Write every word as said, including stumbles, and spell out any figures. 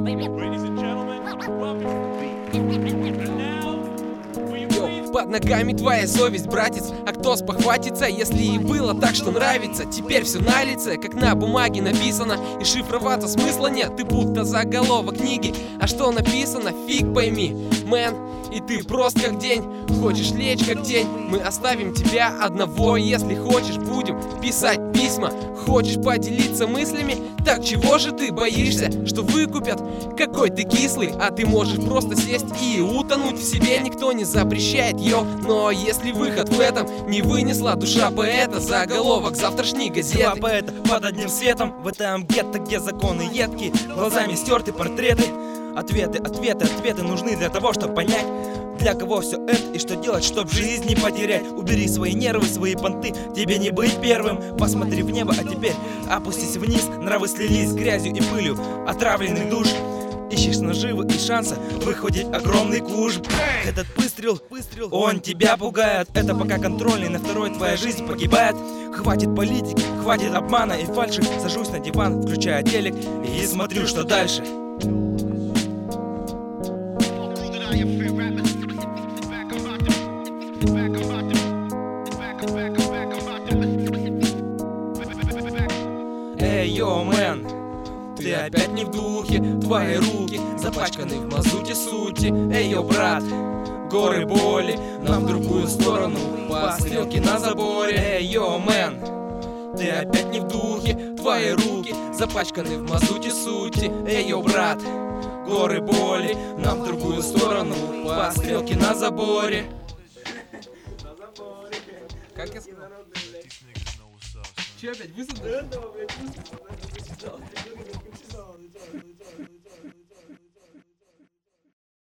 Под ногами твоя совесть, братец. А кто спохватится, если и было так, что нравится? Теперь все на лице, как на бумаге написано, и шифроваться смысла нет, ты будто заголовок книги. А что написано, фиг пойми, мэн. И ты прост как день, хочешь лечь как тень, мы оставим тебя одного. Если хочешь, будем писать письма. Хочешь поделиться мыслями, так чего же ты боишься, что выкупят? Какой ты кислый, а ты можешь просто сесть и утонуть в себе. Никто не запрещает, йо. Но если выход в этом не вынесла душа поэта, заголовок завтрашней газеты. Два поэта под одним светом в этом гетто, где законы едкие, глазами стерты портреты. Ответы, ответы, ответы нужны для того, чтобы понять, для кого все это и что делать, чтоб жизнь не потерять. Убери свои нервы, свои понты, тебе не быть первым. Посмотри в небо, а теперь опустись вниз. Нравы слились с грязью и пылью отравленных душ. Ищешь наживы и шанса выходит огромный куш. Этот выстрел, выстрел, он тебя пугает. Это пока контрольный, на второй твоя жизнь погибает. Хватит политики, хватит обмана и фальши. Сажусь на диван, включаю телек и смотрю, что дальше. Эй, йо, мэн, ты опять не в духе, твои руки запачканы в мазуте сути. Эй, йо, брат, горы боли, нам в другую сторону, по стрелке на заборе. Эй, йо, мэн, ты опять не в духе, твои руки запачканы в мазуте сути. Эй, йо, брат, горы боли, нам в другую сторону, по стрелке на заборе. Как я сказал? Че опять высадил?